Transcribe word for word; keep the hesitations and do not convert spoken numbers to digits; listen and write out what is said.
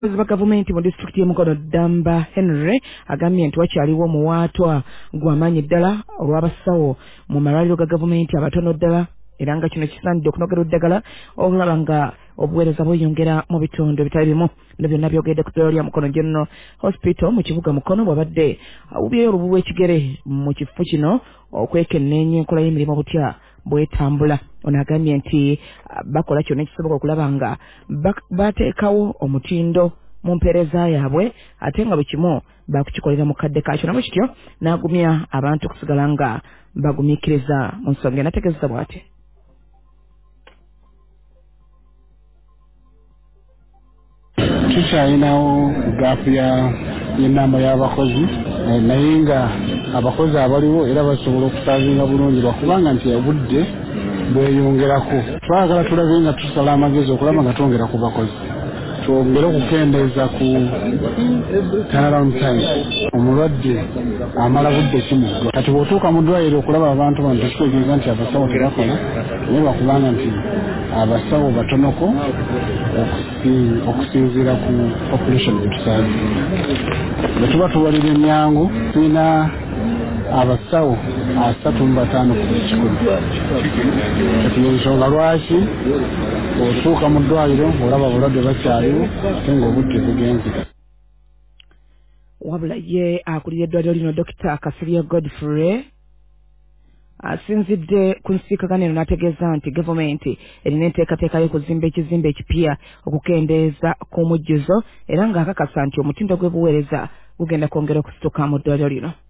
ba gavumenti mu disitulikiti y'Emukono Damba Henry agambye nti wakyaliwo omuwaatwa gw'amaanyi ddala olw'abasawo mu malwaliro ga gavumenti abatono ddala era nga kino kisaanidde okunogera eddagala okulaba nga obuweereza bweyongera mu bitundu bitali bimu. Bino byonna byogedde ku ddwaliro lya Mukono General Hospital mu kibuga Mukono bw'abadde awubyeyo olubu lw'ekigere mu kifo kino okwekenneenya enkola y'emirimu butya bwetambula. Ono agambye nti bakola kyonna ekisoboka okulaba nga bateekawo omutindo mu mpeereza yaabwe ate nga bwe kimu bakukikolera mu kadde kaakyo. Nabwe kityo n'agumya abantu okusigala nga bagumiikiriza mu nsonga enategeeza bw'ati. Tukyalinawo gaapu y'ennamba y'abakozi naye nga abakozi abaliwo era basobola okusaavinga bulungi lwakubanga nti obudde bweyongerako. Twagala tulabe nga tusala amagezi okulaba nga twongera ku bakozi, twongere okukendeeza ku turnaround time. Omulwadde amala budde kimuggwa. Kati bw'otuuka mu ddwaliro okulaba abantu bano tekitegeeza nti abasawo tebakola, naye lwakubanga nti abasawo batonoko okusinziira ku population gyetusaazi. Bwe tuba tubalira emyangu tulina abasawo asatu mu bataano ku buli kikumi. Kati ensonga lwaki otuuka mu ddwaliro olaba abalwadde bakyaliwo ate ng'obudde bugenze. Wabula ye akulira eddwaliro lino Dokita Kasirye Godfrey asinzidde ku nsiikagano eno n'ategeeza nti gavumenti erina enteekateeka y'okuzimba ekizimbe ekipya okukendeeza ku mujjuzo era ng'akakasa nti omutindo gw'obuweereza gugenda kwongera okusituka mu ddwaliro lino.